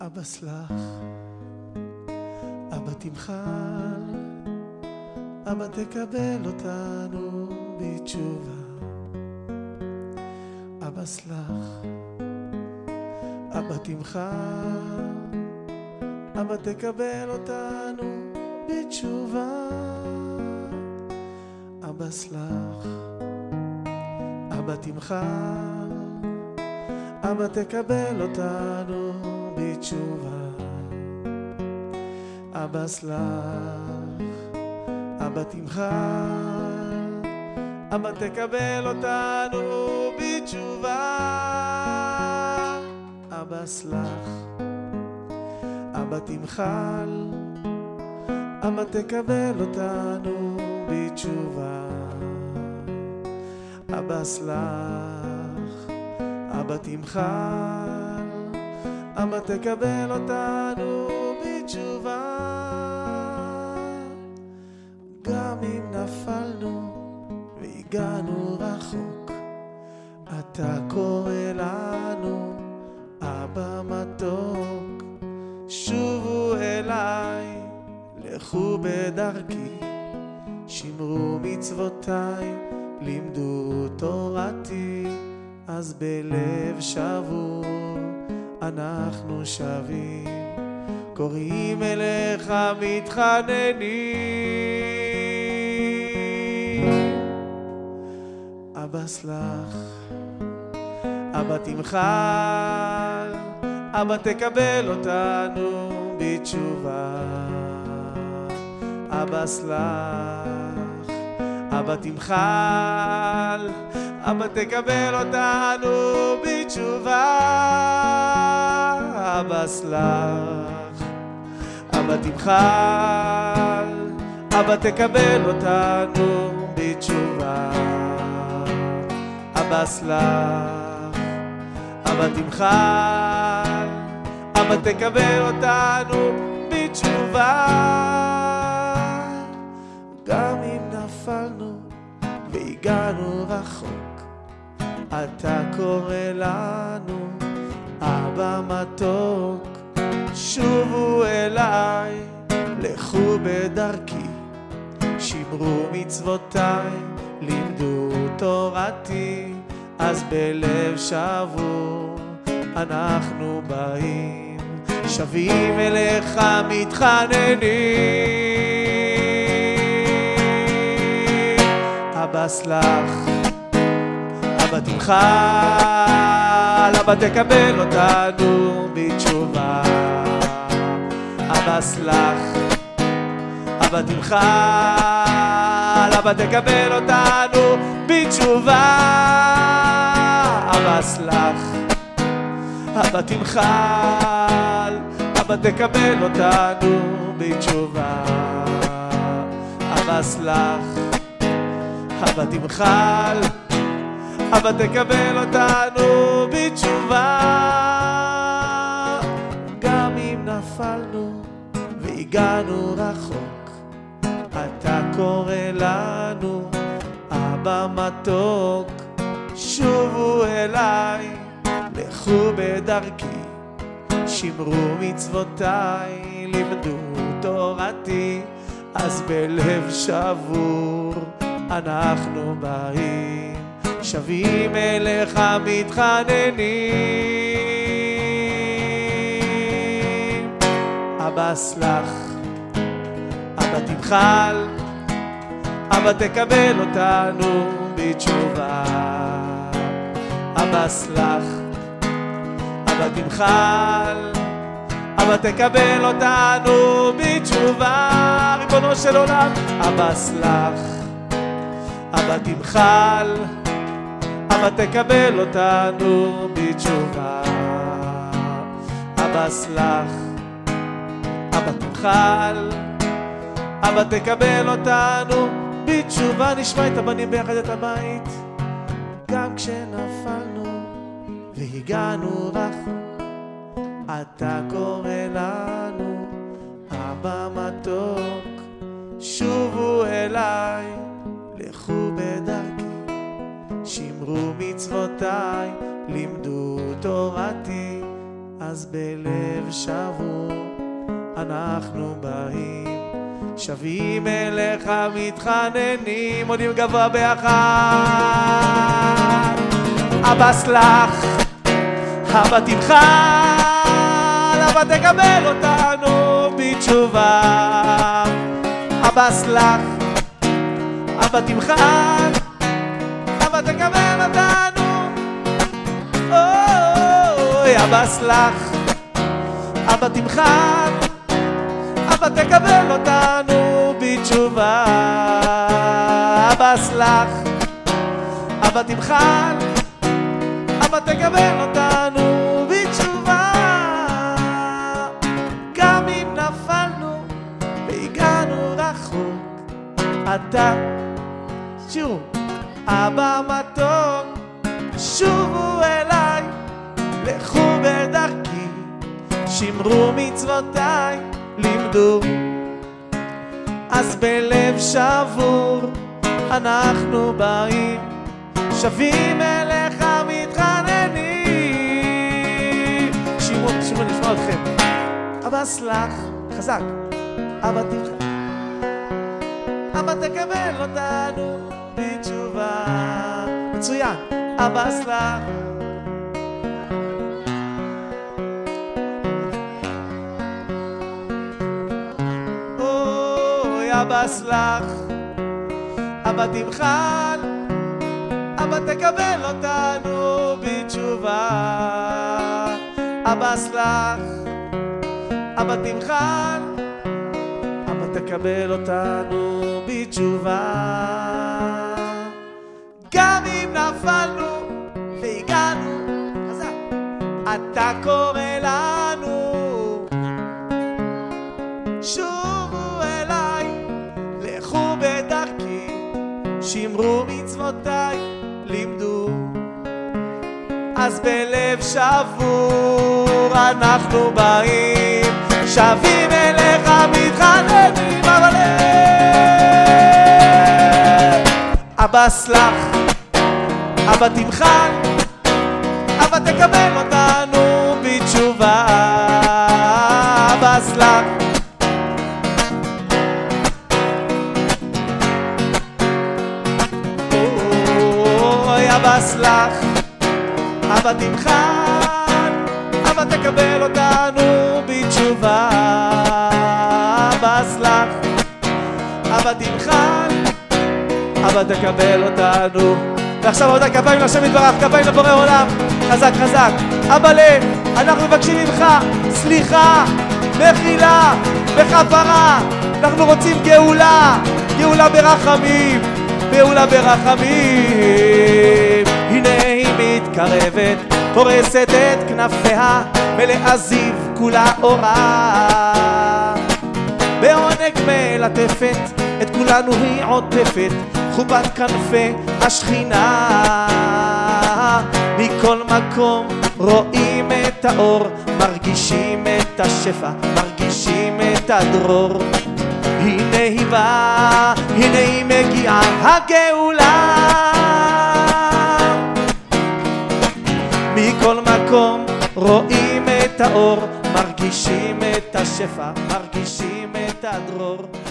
אבא סלח, אבא תמחל, אבא תקבל אותנו בתשובה. אבא סלח, אבא תמחל, אבא תקבל אותנו בתשובה. אבא סלח, אבא תמחל, אבא תקבל אותנו בתשובה. אבא סלח, אבא תמחל, אבא תקבל אותנו בתשובה. אבא סלח, אבא תמחל, אבא תקבל אותנו בתשובה. אבא סלח, אבא תמחל, אבא תקבל אותנו בתשובה. גם אם נפלנו והגענו רחוק, אתה קורא לנו אבא מתוק. שובו אליי, לכו בדרכי, שמרו מצוותיי, לימדו תורתי. אז בלב שבור אנחנו שבים, קוראים אליך מתחננים. אבא סלח, אבא תמחל, אבא תקבל אותנו בתשובה. אבא סלח, אבא תמחל, אבא תקבל אותנו בתשובה. אבא סלח, אבא תמחל, אבא תקבל אותנו בתשובה. אבא סלח, אבא תמחל, אבא תקבל אותנו בתשובה. גם אם נפלנו והגענו רחוק, אתה קורא לנו אבא מתוק. שובו אליי, לכו בדרכי, שמרו מצוותיי, לימדו תורתי. אז בלב שבור אנחנו באים, שבים אליך מתחננים. אבא סלח, אבא תמחל, אבא תקבל אותנו בתשובה. אבא סלח, אבא תמחל, אבא תקבל אותנו בתשובה. אבא סלח, אבא תמחל, אבא תקבל אותנו בתשובה. אבא סלח, אבא תמחל, אבא תקבל אותנו בתשובה. גם אם נפלנו והגענו רחוק, אתה קורא לנו אבא מתוק. שובו אליי, לכו בדרכי, שמרו מצוותיי, לימדו תורתי. אז בלב שבור אנחנו באים, שבים אליך מתחננים. אבא סלח, אבא תמחל, אבא תקבל אותנו בתשובה. אבא סלח, אבא תמחל, אבא תקבל אותנו בתשובה. ריבונו של עולם, אבא סלח, אבא תמחל, אבא תקבל אותנו בתשובה. אבא סלח, אבא תמחל, אבא תקבל אותנו בתשובה. נשמע את הבנים ביחד את הבית. גם כשנפלנו והגענו רחוק, אתה קורא לנו אבא מתוק. שובו אליי, לכו בדרכי, שמרו מצוותיי, לימדו תורתי. אז בלב שבור אנחנו באים, שבים אליך מתחננים, עולים גבוה ביחד. אבא סלח, אבא תמחל, אבא תקבל אותנו בתשובה. אבא סלח, אבא תמחל, אבא תקבל אותנו. אוי, אבא סלח, אבא תמחל, אבא תקבל אותנו בתשובה. אבא סלח, אבא תמחל, אבא תקבל אותנו בתשובה. גם אם נפלנו והגענו רחוק, אתה שירו אבא מתוק, שובו אליי, לכו בדרכי, שמרו מצוותיי, לימדו. אז בלב שבור אנחנו באים, שבים אליך מתחננים. שימו נשמע אתכם. אבא סלח, חזק, אבא תמחל, אבא תקבל אותנו בתשובה. מצוין. אבא סלח, אבא סלח, אבא תמחל, אבא תקבל אותנו בתשובה. אבא סלח, אבא תמחל, אבא תקבל אותנו בתשובה. גם אם נפלנו והגענו, אתה קורא לנו, שובו אליי, לכו בדרכי, שמרו מצוותיי, לימדו. אז בלב שבור אנחנו באים, שבים אליך מתחננים, אבל אבא סלח, אבא תמחל, אבא תקבל אותנו בתשובה. אבא סלח, אבא סלח, אבא תמחל, אבא תקבל אותנו בתשובה. אבא סלח, אבא תמחל, אבא תקבל אותנו. ועכשיו עוד כפיים לשם יתברך, כפיים לבורא עולם, חזק חזק. אבא לב, אנחנו מבקשים ממך סליחה, מחילה וכפרה. אנחנו רוצים גאולה, גאולה ברחמים, גאולה ברחמים. הנה היא מתקרבת, פורסת את כנפיה, מלאה זיו כולה אורה. בעונג מלטפת, את כולנו היא עוטפת, חובת כנפי השכינה. מכל מקום רואים את האור, מרגישים את השפע, מרגישים את הדרור. הנה היא באה, הנה היא מגיעה, הגאולה. מכל מקום רואים את האור, מרגישים את השפע, מרגישים את הדרור.